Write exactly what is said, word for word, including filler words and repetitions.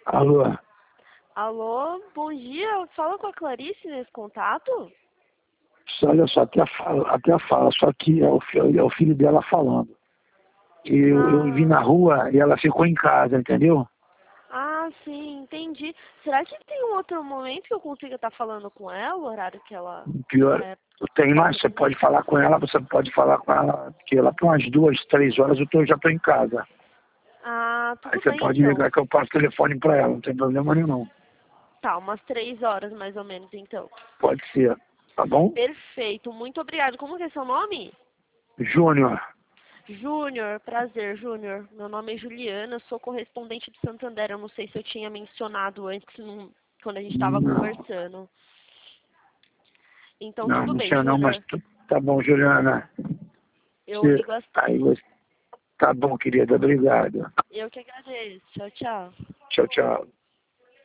Alô? Alô, bom dia. Fala com a Clarice nesse contato? Olha só, até a fala, até a fala só que é o, fi- é o filho dela falando. Eu, eu vi Ah, na rua e ela ficou em casa, entendeu? ah, sim, entendi. Será que tem um outro momento que eu consiga estar falando com ela, o horário que ela Pior, é, tem mais, possa você atender? pode falar com ela, você pode falar com ela, que lá para umas duas, três horas eu tô, já estou em casa. Ah, Aí tudo você bem pode então. ligar que eu passo o telefone para ela, não tem problema nenhum. Tá, umas três horas mais ou menos então. Pode ser, tá bom? Perfeito, muito obrigado. Como que é seu nome? Júnior, Júnior, prazer, Júnior. Meu nome é Juliana, eu sou correspondente de Santander. Eu não sei se eu tinha mencionado antes, não- quando a gente estava não, conversando. Então, não, tudo não bem, tinha não, mas Júnior. tu- tá bom, Juliana. Eu Você, ligo às aí três. você, tá bom, querida, obrigado. Eu que agradeço. Tchau, tchau. Tchau, tchau.